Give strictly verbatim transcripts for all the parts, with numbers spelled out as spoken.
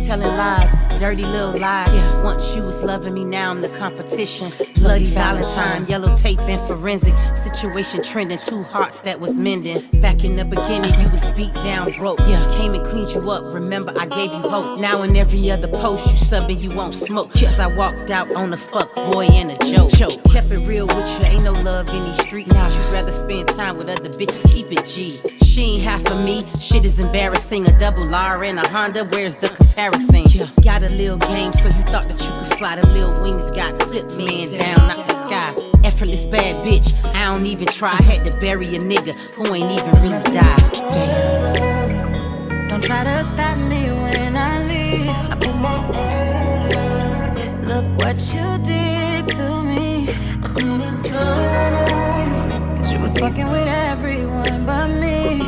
telling lies, dirty little lies. Yeah. Once you was loving me, now I'm the competition. Bloody Valentine, yellow tape and forensic. Situation trending, two hearts that was mending. Back in the beginning, you was beat down, broke. Yeah, came and cleaned you up. Remember, I gave you hope. Now in every other post, you subbing, you won't smoke. Cause I walked out on a fuck boy and a joke. Joke. Kept it real with you, ain't no love in these streets. Nah, you'd rather spend time with other bitches, keep it G. She ain't half of me, shit is embarrassing. A double R and a Honda, where's the comparison? Yeah. Got a little game, so you thought that you could fly. Them little wings got clipped, man down, not the sky. Effortless bad bitch, I don't even try. I had to bury a nigga who ain't even really died. Damn. Don't try to stop me when I leave. I put my all in. Look what you did to me. I couldn't count on you. Cause you was fucking with everyone but me.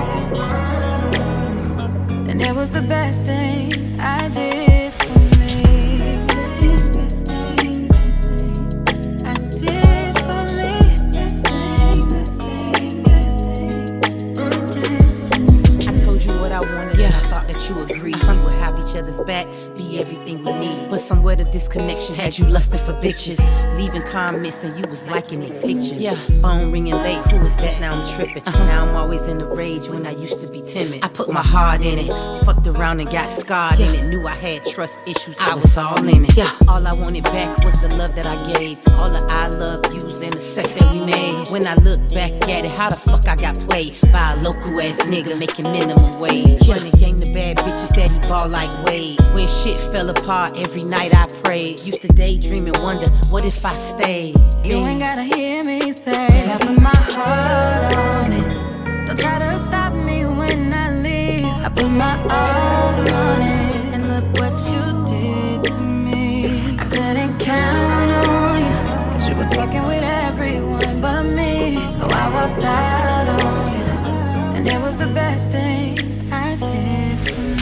And it was the best thing I did for me. I did for me. I told you what I wanted, yeah. I thought that you agreed. Uh-huh. We would have each other's back, be everything we need. But somewhere the disconnection had you lusting for bitches. Leaving comments and you was liking their pictures. Yeah. Phone ringing late, who is that? Now I'm tripping. Uh-huh. Now I'm always in the rage when I used to be timid. I put my heart in it, fucked around and got scarred yeah. in it. Knew I had trust issues, I was all in it. Yeah. All I wanted back was the love that I gave. All the I love yous and the sex that we made. When I look back at it, how the fuck I got played by a local ass nigga making minimum wage. Running game to bad bitches that he ball like Wade. When shit fell apart, every night I prayed. Used to daydream and wonder, what if I stayed? You ain't gotta hear me say I put my heart on it. Don't try to stop me when I leave. I put my all on it. And look what you did to me. I couldn't count on you. Cause you was fucking with everyone but me. So I walked out on you. And it was the best thing I did for me.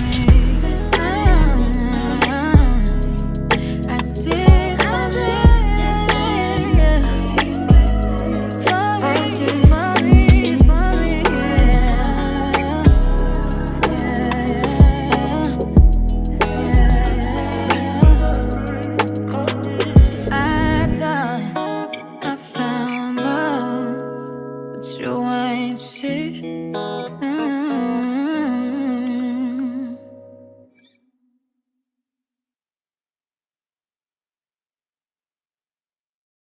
You ain't shit. Mm.